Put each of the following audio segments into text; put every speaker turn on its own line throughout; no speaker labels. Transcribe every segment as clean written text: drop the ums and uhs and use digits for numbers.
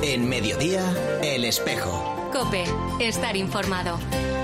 En Mediodía, El Espejo.
COPE, estar informado.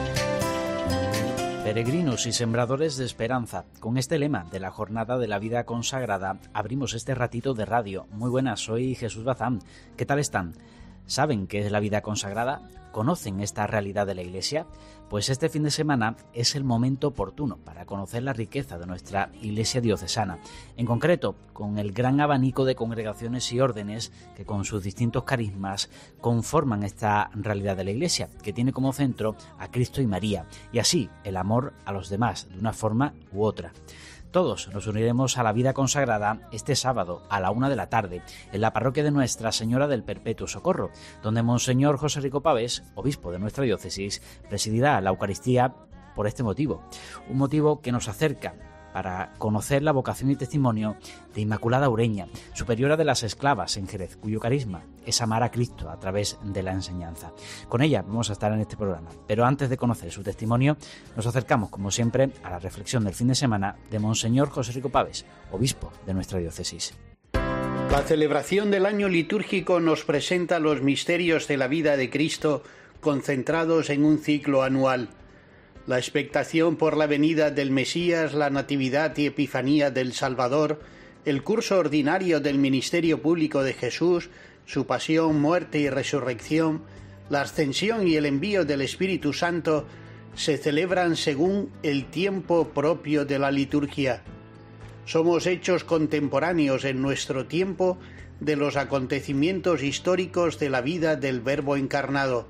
Peregrinos y sembradores de esperanza. Con este lema de la Jornada de la Vida Consagrada abrimos este ratito de radio. Muy buenas, soy Jesús Bazán. ¿Qué tal están? ¿Saben qué es la vida consagrada? ¿Conocen esta realidad de la Iglesia? Pues este fin de semana es el momento oportuno para conocer la riqueza de nuestra Iglesia diocesana. En concreto, con el gran abanico de congregaciones y órdenes que con sus distintos carismas conforman esta realidad de la Iglesia, que tiene como centro a Cristo y María, y así el amor a los demás, de una forma u otra. Todos nos uniremos a la vida consagrada este sábado a la 1 p.m, en la parroquia de Nuestra Señora del Perpetuo Socorro, donde Monseñor José Rico Pavés, obispo de nuestra diócesis, presidirá la Eucaristía por este motivo. Un motivo que nos acerca para conocer la vocación y testimonio de Inmaculada Ureña, superiora de las esclavas en Jerez, cuyo carisma es amar a Cristo a través de la enseñanza. Con ella vamos a estar en este programa, pero antes de conocer su testimonio, nos acercamos, como siempre, a la reflexión del fin de semana de Monseñor José Rico Pavés, obispo de nuestra diócesis.
La celebración del año litúrgico nos presenta los misterios de la vida de Cristo concentrados en un ciclo anual. La expectación por la venida del Mesías, la natividad y epifanía del Salvador, el curso ordinario del ministerio público de Jesús, su pasión, muerte y resurrección, la ascensión y el envío del Espíritu Santo se celebran según el tiempo propio de la liturgia. Somos hechos contemporáneos en nuestro tiempo de los acontecimientos históricos de la vida del Verbo encarnado.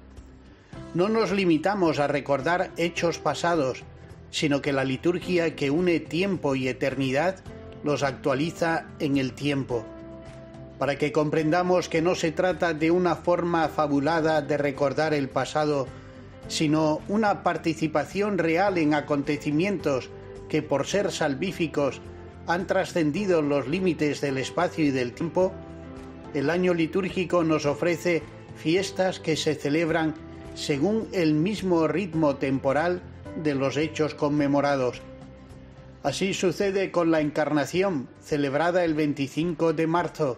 No nos limitamos a recordar hechos pasados, sino que la liturgia que une tiempo y eternidad los actualiza en el tiempo. Para que comprendamos que no se trata de una forma fabulada de recordar el pasado, sino una participación real en acontecimientos que, por ser salvíficos, han trascendido los límites del espacio y del tiempo, el año litúrgico nos ofrece fiestas que se celebran según el mismo ritmo temporal de los hechos conmemorados. Así sucede con la Encarnación, celebrada el 25 de marzo,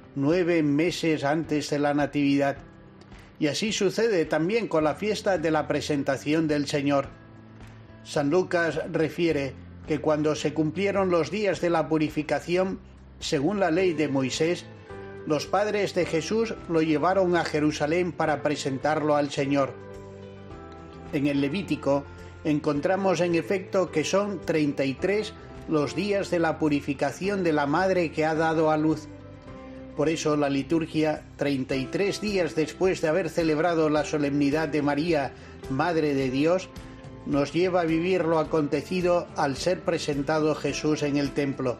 9 meses antes de la Natividad. Y así sucede también con la fiesta de la Presentación del Señor. San Lucas refiere que cuando se cumplieron los días de la purificación, según la ley de Moisés, los padres de Jesús lo llevaron a Jerusalén para presentarlo al Señor. En el Levítico encontramos en efecto que son 33 los días de la purificación de la madre que ha dado a luz. Por eso la liturgia, 33 días después de haber celebrado la solemnidad de María, Madre de Dios, nos lleva a vivir lo acontecido al ser presentado Jesús en el templo.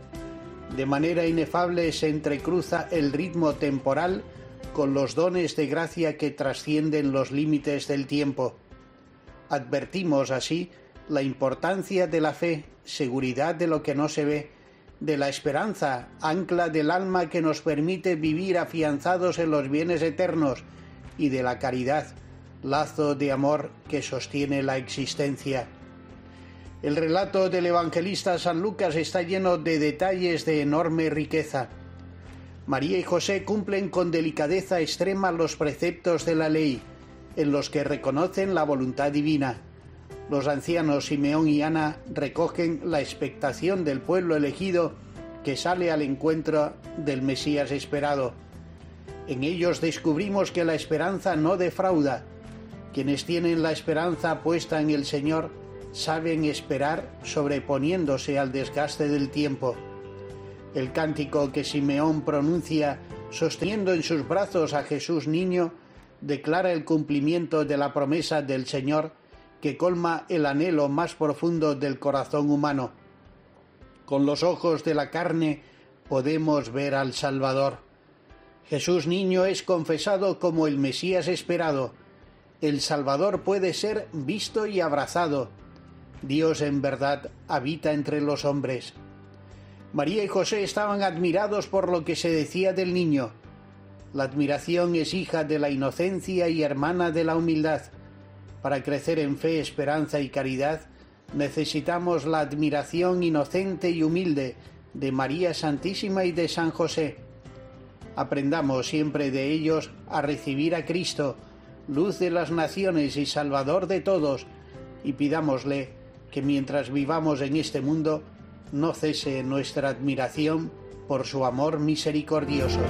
De manera inefable se entrecruza el ritmo temporal con los dones de gracia que trascienden los límites del tiempo. Advertimos así la importancia de la fe, seguridad de lo que no se ve, de la esperanza, ancla del alma que nos permite vivir afianzados en los bienes eternos, y de la caridad, lazo de amor que sostiene la existencia. El relato del evangelista San Lucas está lleno de detalles de enorme riqueza. María y José cumplen con delicadeza extrema los preceptos de la ley, en los que reconocen la voluntad divina. Los ancianos Simeón y Ana recogen la expectación del pueblo elegido que sale al encuentro del Mesías esperado. En ellos descubrimos que la esperanza no defrauda. Quienes tienen la esperanza puesta en el Señor saben esperar sobreponiéndose al desgaste del tiempo. El cántico que Simeón pronuncia sosteniendo en sus brazos a Jesús niño declara el cumplimiento de la promesa del Señor que colma el anhelo más profundo del corazón humano. Con los ojos de la carne podemos ver al Salvador. Jesús niño es confesado como el Mesías esperado. El Salvador puede ser visto y abrazado. Dios en verdad habita entre los hombres. María y José estaban admirados por lo que se decía del niño. La admiración es hija de la inocencia y hermana de la humildad. Para crecer en fe, esperanza y caridad, necesitamos la admiración inocente y humilde de María Santísima y de San José. Aprendamos siempre de ellos a recibir a Cristo, luz de las naciones y Salvador de todos, y pidámosle que mientras vivamos en este mundo no cese nuestra admiración por su amor misericordioso.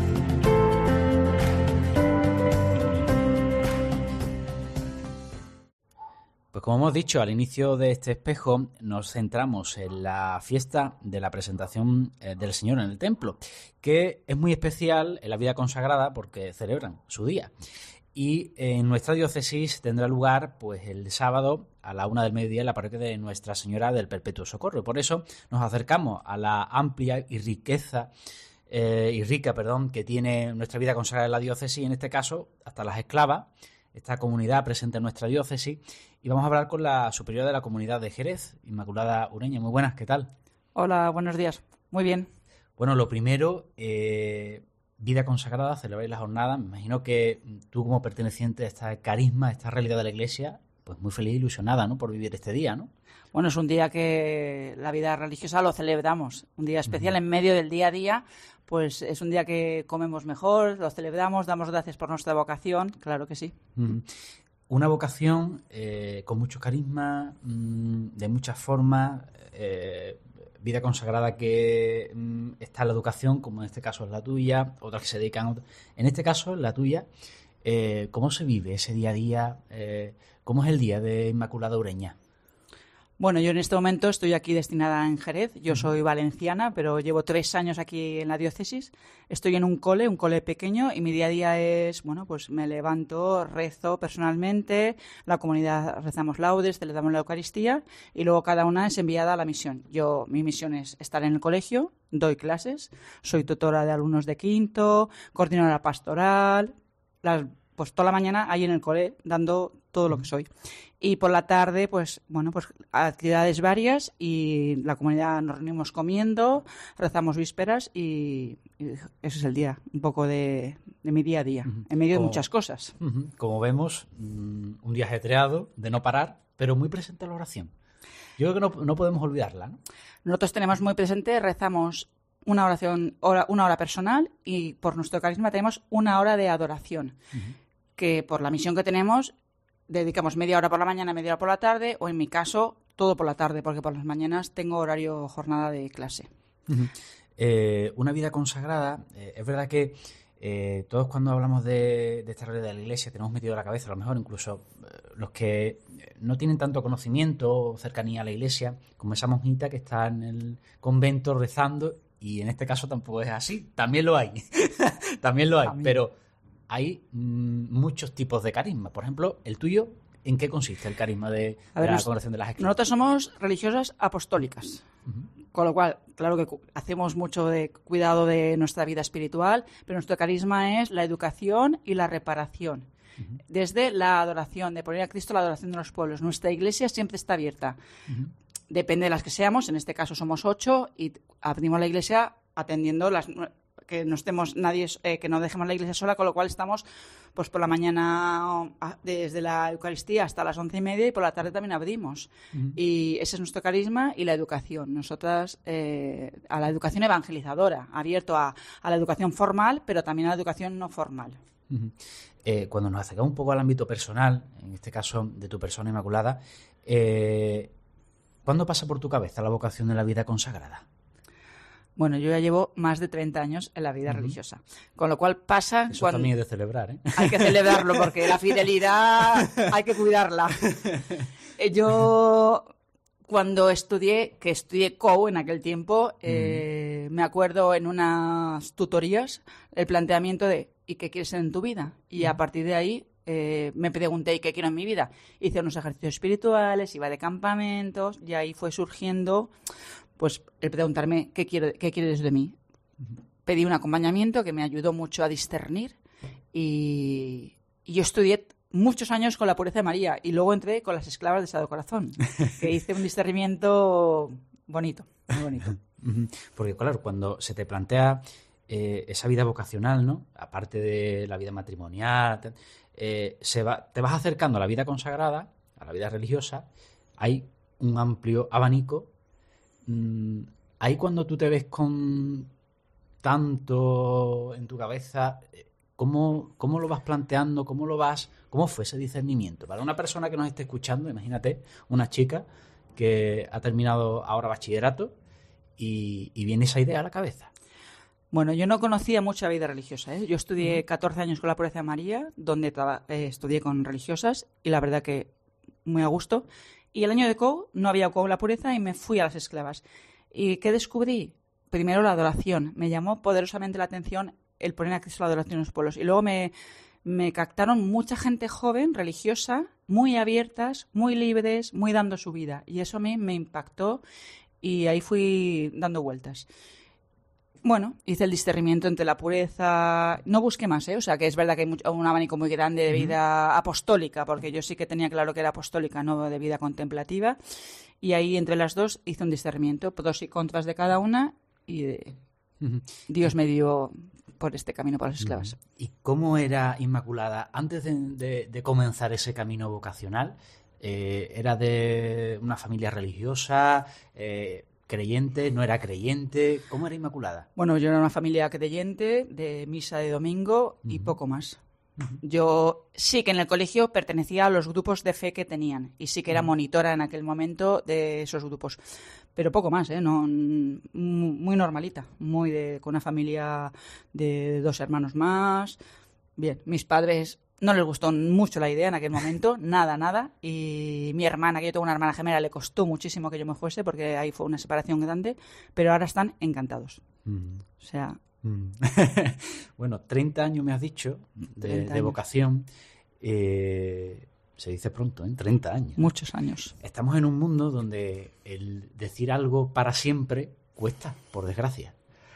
Pues como hemos dicho al inicio de este espejo, nos centramos en la fiesta de la presentación del Señor en el templo, que es muy especial en la vida consagrada porque celebran su día. Y en nuestra diócesis tendrá lugar pues el sábado a la 1 del mediodía en la parroquia de Nuestra Señora del Perpetuo Socorro. Por eso nos acercamos a la amplia y rica que tiene nuestra vida consagrada en la diócesis, en este caso hasta las esclavas, esta comunidad presente en nuestra diócesis, y vamos a hablar con la superiora de la comunidad de Jerez, Inmaculada Ureña. Muy buenas, ¿qué tal?
Hola, buenos días. Muy bien.
Bueno, lo primero, vida consagrada, celebráis la jornada. Me imagino que tú, como perteneciente a este carisma, a esta realidad de la Iglesia, pues muy feliz e ilusionada, ¿no?, por vivir este día, ¿no?
Bueno, es un día que la vida religiosa lo celebramos, un día especial en medio del día a día, pues es un día que comemos mejor, lo celebramos, damos gracias por nuestra vocación, claro que sí.
Una vocación con mucho carisma, de muchas formas, vida consagrada que está en la educación, como en este caso es la tuya, otras que se dedican... En este caso, la tuya, ¿cómo se vive ese día a día? ¿Cómo es el día de Inmaculada Ureña?
Bueno, yo en este momento estoy aquí destinada en Jerez. Yo soy valenciana, pero llevo 3 años aquí en la diócesis. Estoy en un cole pequeño, y mi día a día es, bueno, pues me levanto, rezo personalmente, la comunidad rezamos laudes, celebramos la Eucaristía, y luego cada una es enviada a la misión. Mi misión es estar en el colegio, doy clases, soy tutora de alumnos de quinto, coordinadora pastoral, pues toda la mañana ahí en el cole dando todo lo que soy. Y por la tarde, pues actividades varias, y la comunidad nos reunimos comiendo, rezamos vísperas, y ese es el día, un poco de mi día a día, en medio de muchas cosas.
Como vemos, un día ajetreado, de no parar, pero muy presente la oración. Yo creo que no podemos olvidarla, ¿no?
Nosotros tenemos muy presente, rezamos una hora personal, y por nuestro carisma tenemos 1 hora de adoración, que por la misión que tenemos dedicamos media hora por la mañana, media hora por la tarde, o en mi caso todo por la tarde, porque por las mañanas tengo horario jornada de clase.
Una vida consagrada, es verdad que todos cuando hablamos de esta realidad de la Iglesia tenemos metido en la cabeza, a lo mejor incluso los que no tienen tanto conocimiento o cercanía a la Iglesia, como esa monjita que está en el convento rezando, y en este caso tampoco es así, también lo hay, pero hay muchos tipos de carisma. Por ejemplo, el tuyo, ¿en qué consiste el carisma de la congregación de las esclavas?
Nosotros somos religiosas apostólicas, con lo cual, claro que hacemos mucho de cuidado de nuestra vida espiritual, pero nuestro carisma es la educación y la reparación. Desde la adoración, de poner a Cristo la adoración de los pueblos. Nuestra iglesia siempre está abierta. Depende de las que seamos, en este caso somos 8, y abrimos la iglesia atendiendo que no estemos que no dejemos la iglesia sola, con lo cual estamos pues por la mañana desde la Eucaristía hasta las 11:30, y por la tarde también abrimos. Y ese es nuestro carisma, y la educación. Nosotras a la educación evangelizadora, abierto a la educación formal, pero también a la educación no formal.
Cuando nos acercamos un poco al ámbito personal, en este caso de tu persona, Inmaculada, ¿cuándo pasa por tu cabeza la vocación de la vida consagrada?
Bueno, yo ya llevo más de 30 años en la vida religiosa, con lo cual pasa...
Eso también es de celebrar, ¿eh?
Hay que celebrarlo, porque la fidelidad hay que cuidarla. Yo, cuando estudié COU en aquel tiempo, me acuerdo en unas tutorías el planteamiento de ¿y qué quieres ser en tu vida? Y a partir de ahí me pregunté ¿y qué quiero en mi vida? Hice unos ejercicios espirituales, iba de campamentos, y ahí fue surgiendo pues el preguntarme ¿qué quieres de mí? Pedí un acompañamiento que me ayudó mucho a discernir, y yo estudié muchos años con la Pureza de María, y luego entré con las Esclavas de Sagrado Corazón, que hice un discernimiento bonito, muy bonito.
Porque claro, cuando se te plantea esa vida vocacional, ¿no?, aparte de la vida matrimonial, te vas acercando a la vida consagrada, a la vida religiosa, hay un amplio abanico. Ahí cuando tú te ves con tanto en tu cabeza, ¿cómo lo vas planteando? ¿Cómo fue ese discernimiento? Para una persona que nos esté escuchando, imagínate, una chica que ha terminado ahora bachillerato y viene esa idea a la cabeza.
Bueno, yo no conocía mucha vida religiosa, ¿eh? Yo estudié 14 años con la Pureza de María, donde estudié con religiosas, y la verdad que muy a gusto. Y el año de COU no había COU en la Pureza y me fui a las esclavas. ¿Y qué descubrí? Primero la adoración. Me llamó poderosamente la atención el poner a Cristo la adoración en los pueblos. Y luego me captaron mucha gente joven, religiosa, muy abiertas, muy libres, muy dando su vida. Y eso a mí me impactó y ahí fui dando vueltas. Bueno, hice el discernimiento entre la pureza. No busqué más, ¿eh? O sea, que es verdad que hay un abanico muy grande de vida apostólica, porque yo sí que tenía claro que era apostólica, no de vida contemplativa. Y ahí, entre las dos, hice un discernimiento, pros y contras de cada una, y Dios me dio por este camino para las esclavas.
¿Y cómo era Inmaculada antes de comenzar ese camino vocacional? ¿Era de una familia religiosa? ¿Creyente? ¿No era creyente? ¿Cómo era Inmaculada?
Bueno, yo era una familia creyente, de misa de domingo y poco más. Yo sí que en el colegio pertenecía a los grupos de fe que tenían y sí que era monitora en aquel momento de esos grupos, pero poco más, no, muy normalita, con una familia de 2 hermanos más. Bien, mis padres no les gustó mucho la idea en aquel momento, nada, y mi hermana, que yo tengo una hermana gemela, le costó muchísimo que yo me fuese porque ahí fue una separación grande, pero ahora están encantados. O sea...
Bueno, 30 años me has dicho de vocación. Se dice pronto, 30 años.
Muchos años.
Estamos en un mundo donde el decir algo para siempre cuesta, por desgracia.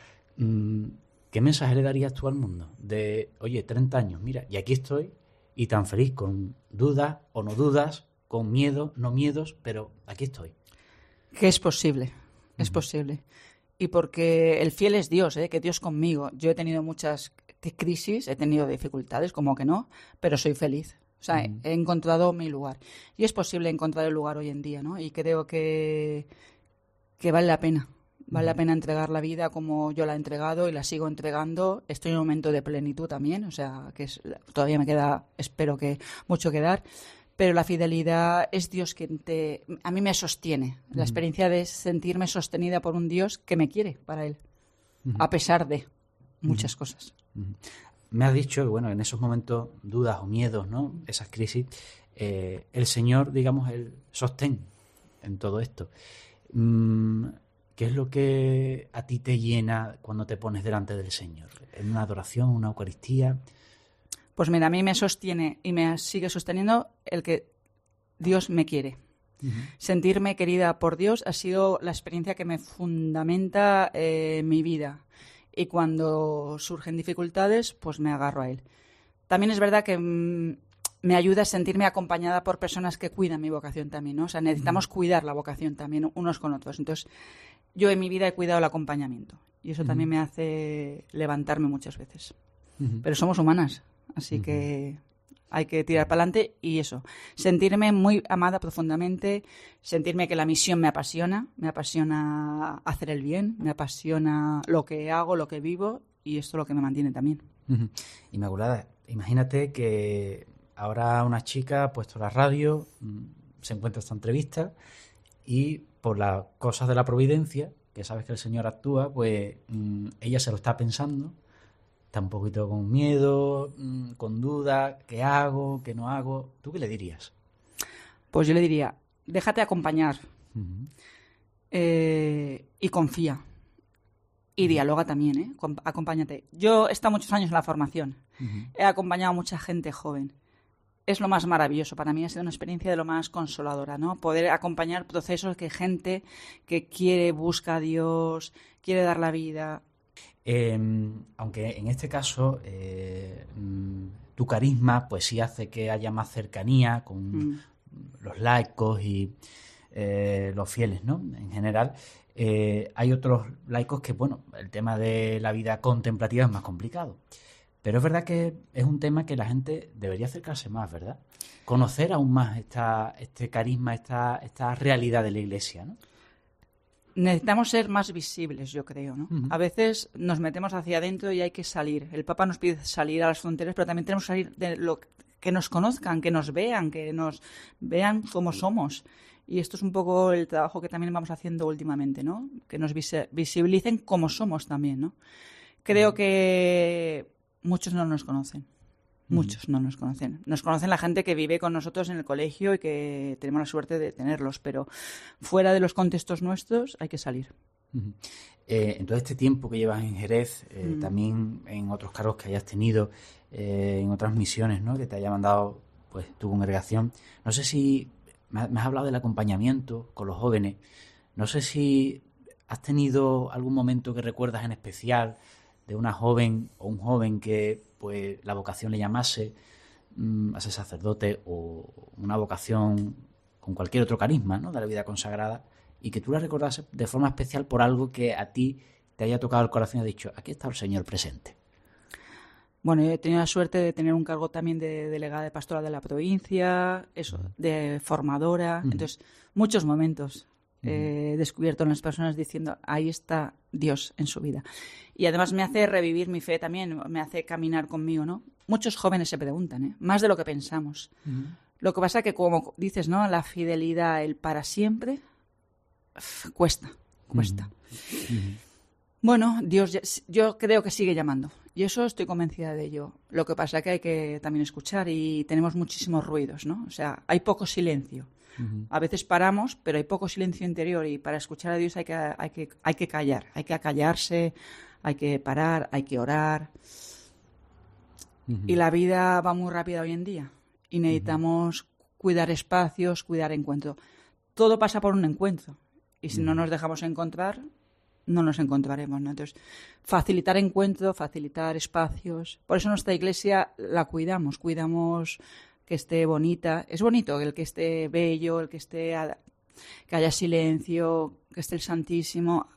¿Qué mensaje le darías tú al mundo? De, oye, 30 años, mira, y aquí estoy, y tan feliz, con dudas o no dudas, con miedo, no miedos, pero aquí estoy.
Que es posible, es posible. Y porque el fiel es Dios, que Dios conmigo. Yo he tenido muchas crisis, he tenido dificultades, como que no, pero soy feliz. O sea, he encontrado mi lugar. Y es posible encontrar el lugar hoy en día, ¿no? Y creo que vale la pena. Vale la pena entregar la vida como yo la he entregado y la sigo entregando. Estoy en un momento de plenitud también, o sea, todavía me queda, espero que mucho que dar. Pero la fidelidad es Dios quien a mí me sostiene. La experiencia de sentirme sostenida por un Dios que me quiere para Él, a pesar de muchas cosas.
Me has dicho, bueno, en esos momentos, dudas o miedos, ¿no? Esas crisis, el Señor, digamos, el sostén en todo esto. ¿Qué es lo que a ti te llena cuando te pones delante del Señor? ¿En una adoración, una Eucaristía?
Pues mira, a mí me sostiene y me sigue sosteniendo el que Dios me quiere. Sentirme querida por Dios ha sido la experiencia que me fundamenta mi vida. Y cuando surgen dificultades, pues me agarro a Él. También es verdad que me ayuda a sentirme acompañada por personas que cuidan mi vocación también, ¿no? O sea, necesitamos cuidar la vocación también unos con otros. Entonces, yo en mi vida he cuidado el acompañamiento. Y eso también me hace levantarme muchas veces. Pero somos humanas. Así que hay que tirar para adelante y eso, sentirme muy amada profundamente, sentirme que la misión me apasiona hacer el bien, me apasiona lo que hago, lo que vivo y esto es lo que me mantiene también.
Inmaculada, imagínate que ahora una chica ha puesto la radio, se encuentra esta entrevista y por las cosas de la providencia, que sabes que el Señor actúa, pues ella se lo está pensando. Está un poquito con miedo, con duda, ¿qué hago, qué no hago? ¿Tú qué le dirías?
Pues yo le diría, déjate acompañar y confía. Y dialoga también, acompáñate. Yo he estado muchos años en la formación, he acompañado a mucha gente joven. Es lo más maravilloso, para mí ha sido una experiencia de lo más consoladora, ¿no? Poder acompañar procesos que gente que quiere, busca a Dios, quiere dar la vida...
Aunque en este caso tu carisma pues sí hace que haya más cercanía con los laicos y los fieles, ¿no? En general hay otros laicos que, bueno, el tema de la vida contemplativa es más complicado, pero es verdad que es un tema que la gente debería acercarse más, ¿verdad? Conocer aún más este carisma, esta realidad de la Iglesia, ¿no?
necesitamos ser más visibles, yo creo, ¿no? A veces nos metemos hacia adentro y hay que salir. El Papa nos pide salir a las fronteras, pero también tenemos que salir de que nos conozcan, que nos vean cómo somos. Y esto es un poco el trabajo que también vamos haciendo últimamente, ¿no? Que nos visibilicen como somos también, ¿no? Creo que muchos no nos conocen. Muchos no nos conocen. Nos conocen la gente que vive con nosotros en el colegio y que tenemos la suerte de tenerlos, pero fuera de los contextos nuestros hay que salir.
En todo este tiempo que llevas en Jerez, también en otros cargos que hayas tenido, en otras misiones, ¿no?, que te haya mandado pues tu congregación, no sé si me has hablado del acompañamiento con los jóvenes, no sé si has tenido algún momento que recuerdas en especial de una joven o un joven que pues la vocación le llamase a ser sacerdote, o una vocación con cualquier otro carisma, ¿no?, de la vida consagrada, y que tú la recordases de forma especial por algo que a ti te haya tocado el corazón y has dicho, aquí está el Señor presente.
Bueno, yo he tenido la suerte de tener un cargo también de delegada de pastoral de la provincia, de formadora. Entonces, muchos momentos he descubierto en las personas diciendo, ahí está Dios en su vida. Y además me hace revivir mi fe también, me hace caminar conmigo, ¿no? Muchos jóvenes se preguntan, más de lo que pensamos. Lo que pasa es que, como dices, ¿no?, la fidelidad, el para siempre, cuesta. Bueno, Dios yo creo que sigue llamando, y eso estoy convencida de ello. Lo que pasa es que hay que también escuchar, y tenemos muchísimos ruidos, ¿no? O sea, hay poco silencio. A veces paramos, pero hay poco silencio interior, y para escuchar a Dios hay que callar, hay que acallarse, hay que parar, hay que orar. Y la vida va muy rápida hoy en día y necesitamos cuidar espacios, cuidar encuentros. Todo pasa por un encuentro, y si no nos dejamos encontrar, no nos encontraremos, ¿no? Entonces, facilitar encuentros, facilitar espacios. Por eso nuestra iglesia la cuidamos que esté bonita. Es bonito el que esté bello, el que que haya silencio, que esté el Santísimo.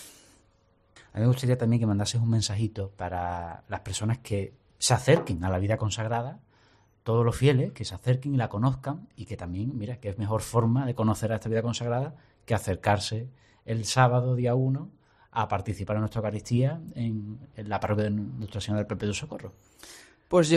A mí me gustaría también que mandases un mensajito para las personas que se acerquen a la vida consagrada, todos los fieles que se acerquen y la conozcan, y que también, mira, que es mejor forma de conocer a esta vida consagrada que acercarse el sábado, día 1, a participar en nuestra Eucaristía en la parroquia de Nuestra Señora del Perpetuo Socorro.
Pues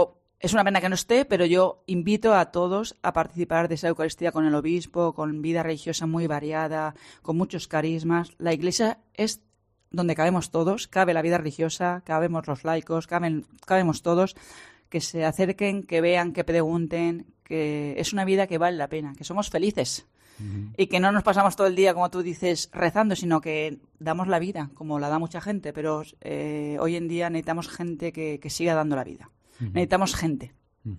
es una pena que no esté, pero yo invito a todos a participar de esa Eucaristía con el obispo, con vida religiosa muy variada, con muchos carismas. La Iglesia es donde cabemos todos, cabe la vida religiosa, cabemos los laicos, cabemos todos, que se acerquen, que vean, que pregunten, que es una vida que vale la pena, que somos felices. Y que no nos pasamos todo el día, como tú dices, rezando, sino que damos la vida, como la da mucha gente, pero hoy en día necesitamos gente que siga dando la vida. Necesitamos gente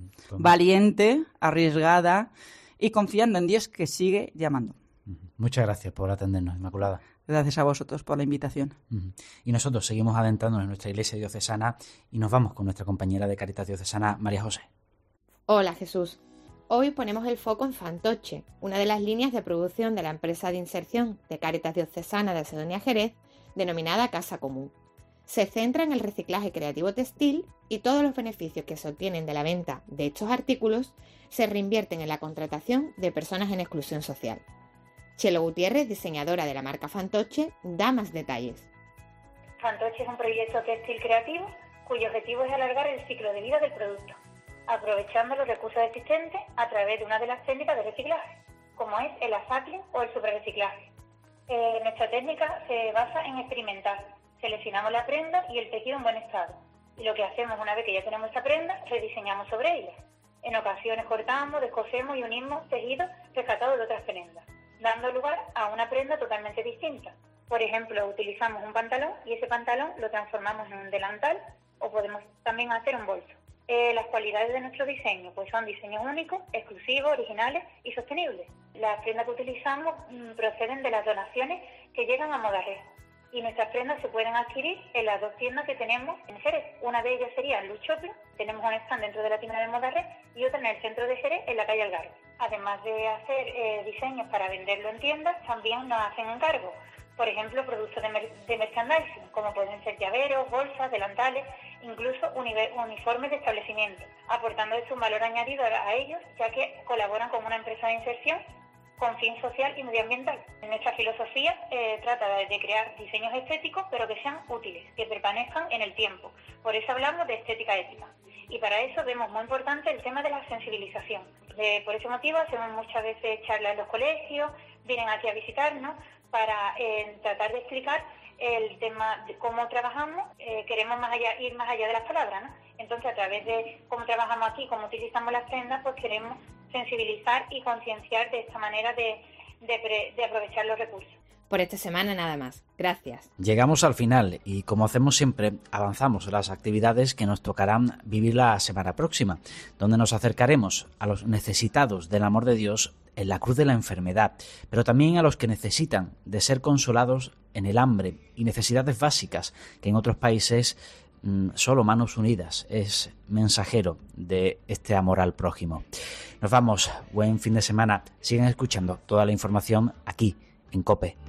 valiente, arriesgada y confiando en Dios, que sigue llamando.
Muchas gracias por atendernos, Inmaculada.
Gracias a vosotros por la invitación.
Y nosotros seguimos adentrándonos en nuestra iglesia diocesana y nos vamos con nuestra compañera de Cáritas Diocesana, María José.
Hola, Jesús. Hoy ponemos el foco en Fantoche, una de las líneas de producción de la empresa de inserción de Cáritas Diocesana de Sedonia Jerez, denominada Casa Común. Se centra en el reciclaje creativo textil, y todos los beneficios que se obtienen de la venta de estos artículos se reinvierten en la contratación de personas en exclusión social. Chelo Gutiérrez, diseñadora de la marca Fantoche, da más detalles.
Fantoche es un proyecto textil creativo cuyo objetivo es alargar el ciclo de vida del producto, aprovechando los recursos existentes a través de una de las técnicas de reciclaje, como es el upcycling o el superreciclaje. Nuestra técnica se basa en experimentar. Seleccionamos la prenda y el tejido en buen estado, y lo que hacemos una vez que ya tenemos esta prenda, rediseñamos sobre ella. En ocasiones cortamos, descosemos y unimos tejidos rescatados de otras prendas, dando lugar a una prenda totalmente distinta. Por ejemplo, utilizamos un pantalón y ese pantalón lo transformamos en un delantal, o podemos también hacer un bolso. Las cualidades de nuestro diseño pues son diseños únicos, exclusivos, originales y sostenibles. Las prendas que utilizamos proceden de las donaciones que llegan a Modarres, y nuestras prendas se pueden adquirir en las 2 tiendas que tenemos en Jerez. Una de ellas sería Luz Shopping, tenemos un stand dentro de la tienda de Modarres, y otra en el centro de Jerez, en la calle Algarve. Además de hacer diseños para venderlo en tiendas, también nos hacen encargos. Por ejemplo, productos de merchandising, como pueden ser llaveros, bolsas, delantales, incluso uniformes de establecimiento, aportando un valor añadido a ellos, ya que colaboran con una empresa de inserción con fin social y medioambiental. Nuestra filosofía trata de crear diseños estéticos, pero que sean útiles, que permanezcan en el tiempo. Por eso hablamos de estética ética. Y para eso vemos muy importante el tema de la sensibilización. Por ese motivo hacemos muchas veces charlas en los colegios, vienen aquí a visitarnos para tratar de explicar el tema de cómo trabajamos. Queremos ir más allá de las palabras, ¿no? Entonces, a través de cómo trabajamos aquí, cómo utilizamos las prendas, pues queremos sensibilizar y concienciar de esta manera de aprovechar los recursos.
Por esta semana nada más. Gracias.
Llegamos al final y, como hacemos siempre, avanzamos las actividades que nos tocarán vivir la semana próxima, donde nos acercaremos a los necesitados del amor de Dios en la cruz de la enfermedad, pero también a los que necesitan de ser consolados en el hambre y necesidades básicas, que en otros países solo Manos Unidas es mensajero de este amor al prójimo. Nos vamos. Buen fin de semana. Sigan escuchando toda la información aquí en COPE.